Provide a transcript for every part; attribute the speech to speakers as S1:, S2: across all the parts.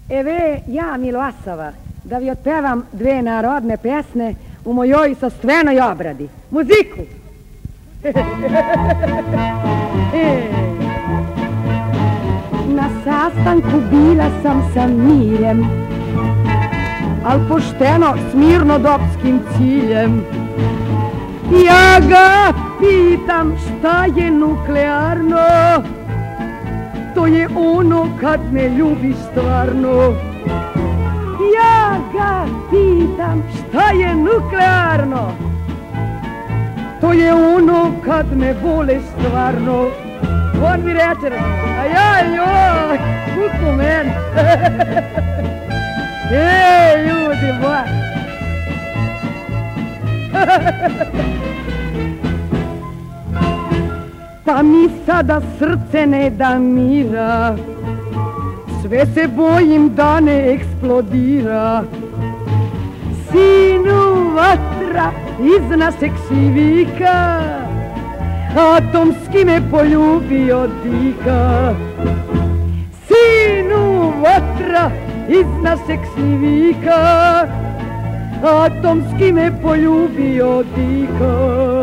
S1: Eve, ja Miloasava, da vi otpevam dve narodne pesme u mojoj sostvenoj obradi. Muziku! Na sastanku bila sam sa Miljem, al pošteno s mirnodopskim ciljem. Ja ga pitam šta je nuklearno, to je ono kad me ljubiš stvarno. Ja ga pitam šta je nuklearno, to je ono kad me vole stvarno. On mi reče, a ja joj, kuku men. Ej, ljudi, ba. Pa mi sada srce ne da mira, sve se bojim da ne eksplodira. Sinu vatra iz našeg šivika, atomski me poljubio dika. Sinu vatra iz našeg šivika, atomski me poljubio dika.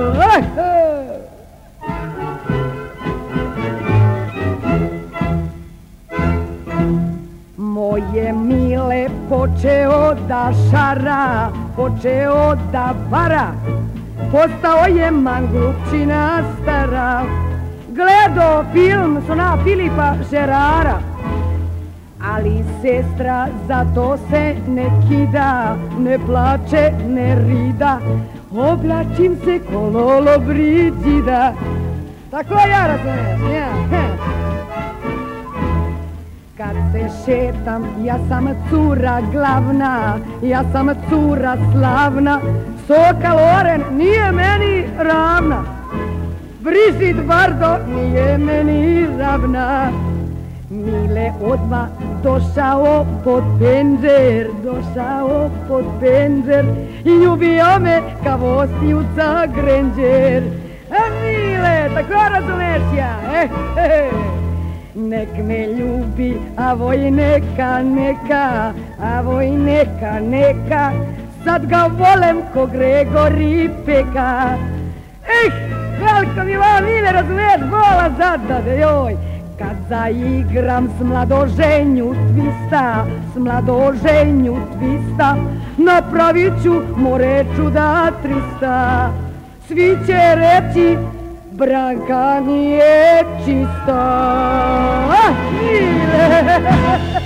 S1: Moje mile počeo da šara, počeo da vara, postao je manglupčina stara. Gledao film sona Filipa Žerara, ali sestra zato se ne kida, ne plače, ne rida, oblačim se ko Lolo Brigida. Tako ja razumiješ, ja. Kad se šetam, ja sam cura glavna, ja sam cura slavna, Soka Loren nije meni ravna, Brigitte Bardot nije meni ravna. Mile odmah došao pod penđer, došao pod penđer i ljubio me kao Ostijuca Grenđer. Mile, tako razumeš ja, Nek me ljubi, a voj neka, neka, a voj neka, neka, sad ga volem ko Gregori Peka. Veliko mi vam ime, razumiješ, vola zadade, joj. Kad zaigram s mladoženju twista, s mladoženju twista, napravit ću more čuda 300. Svi će reći, Branka nije čista. Mile!